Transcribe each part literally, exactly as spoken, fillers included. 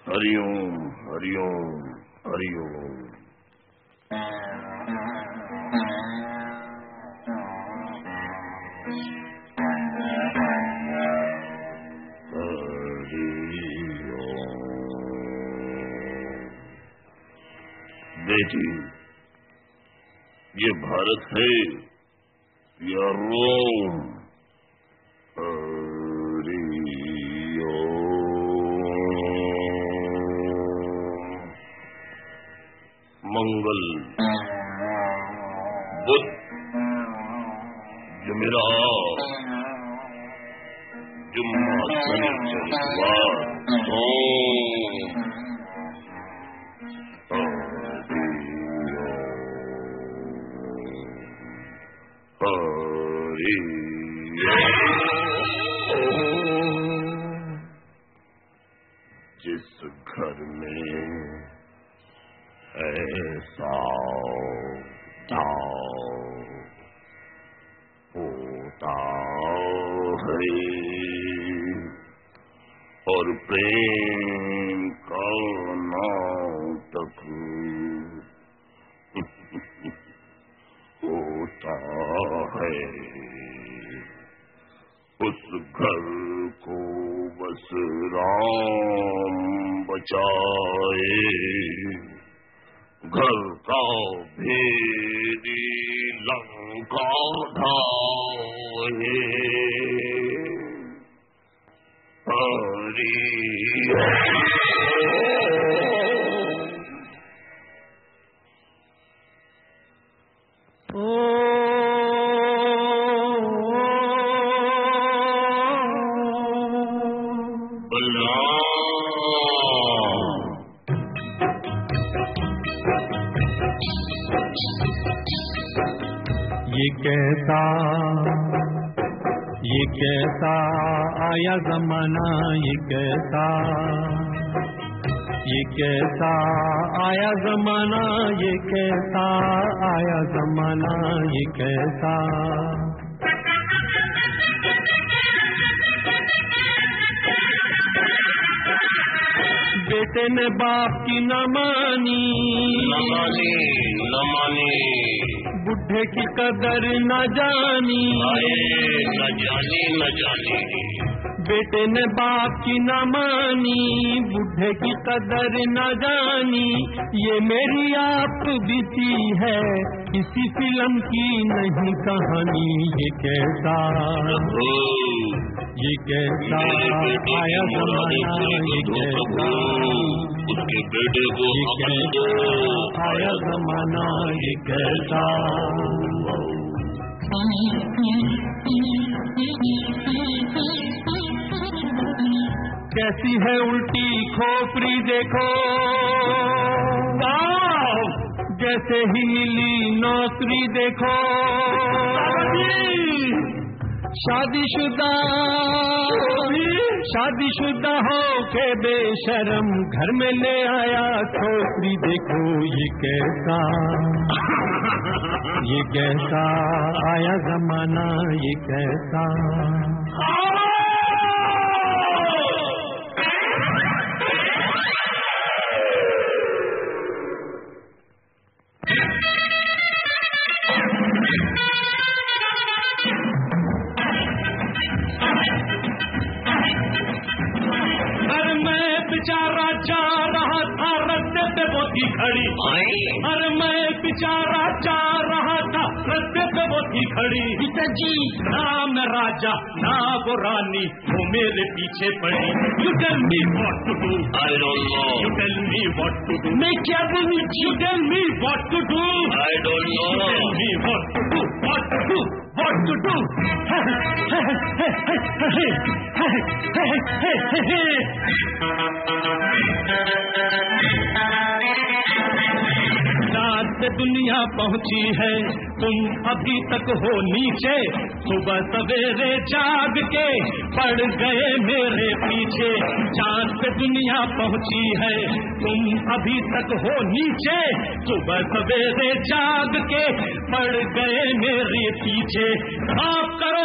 हरिओम हरिओम हरिओम। बेटी, ये भारत है या रोम? मंगल बुध जुमेरात जुम्मा शनिवार सोम। जिस घर में ऐसा दाव होता है और प्रेम का नाटक होता है, उस घर को बस राम बचाए। घर का भेदी लंका ढाए। हरि ये कैसा ये कैसा आया ज़माना, ये कैसा ये कैसा आया ज़माना, ये कैसा आया ज़माना, ये कैसा। बेटे ने बाप की न मानी, न मानी न मानी, बुढ़े की कदर न जानी, न जानी न जानी। बेटे ने बाप की न मानी, बुढ़े की कदर न जानी। ये मेरी आप बीती है, किसी फिल्म की नहीं कहानी। ये कैसा ये कैसा आया ज़माना, ये कैसा उसके बेटे को आया ज़माना, ये कैसा। कैसी है उल्टी खोपड़ी देखो, जैसे ही मिली नौकरी देखो। शादीशुदा शादीशुदा हो के बेशरम घर में ले आया छोकरी। देखो ये कैसा ये कैसा आया ज़माना, ये कैसा। बेचारा जा रहा था रस्ते पे वो थी खड़ी, अरे मैं बेचारा जा रहा था रस्ते पे वो थी खड़ी। पिताजी ना मैं राजा ना वो रानी, वो मेरे पीछे पड़ी। You tell me what to do, I don't know. You tell me what to do, मैं क्या बोलूं? You tell me what to do, I don't know. You tell me what to do, what to do, what to do. रात दुनिया पहुंची है, तुम अभी तक हो नीचे। सुबह सवेरे जाग के पड़ गए मेरे पीछे। चांद पे दुनिया पहुंची है, तुम अभी तक हो नीचे। सुबह सवेरे जाग के पड़ गए मेरे पीछे। साफ करो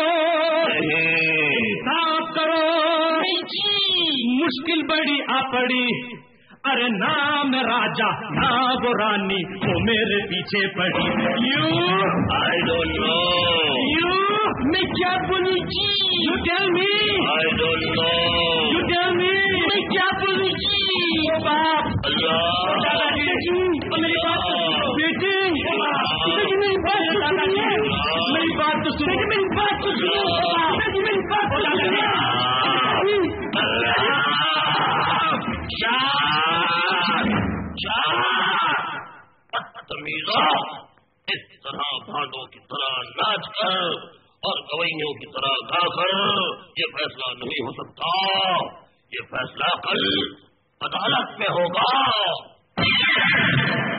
साफ करो, मुश्किल बड़ी आ पड़ी। अरे नाम राजा ना वो रानी, वो मेरे पीछे पड़ी। You I don't know. You मैं क्या बोलूं जी? You tell me. I don't know. You tell me मैं क्या बोलूं जी? बाप अल्लाह दादाजी मेरी बात बेटी मेरी बात दादाजी मेरी बात तो सुनो, मेरी बात तो सुनो, मेरी बात तो सुनो। तमीज़ा, इस तरह भांडों की तरह नाच कर और गवैयों की तरह गा कर ये फैसला नहीं हो सकता। ये फैसला कल अदालत में होगा।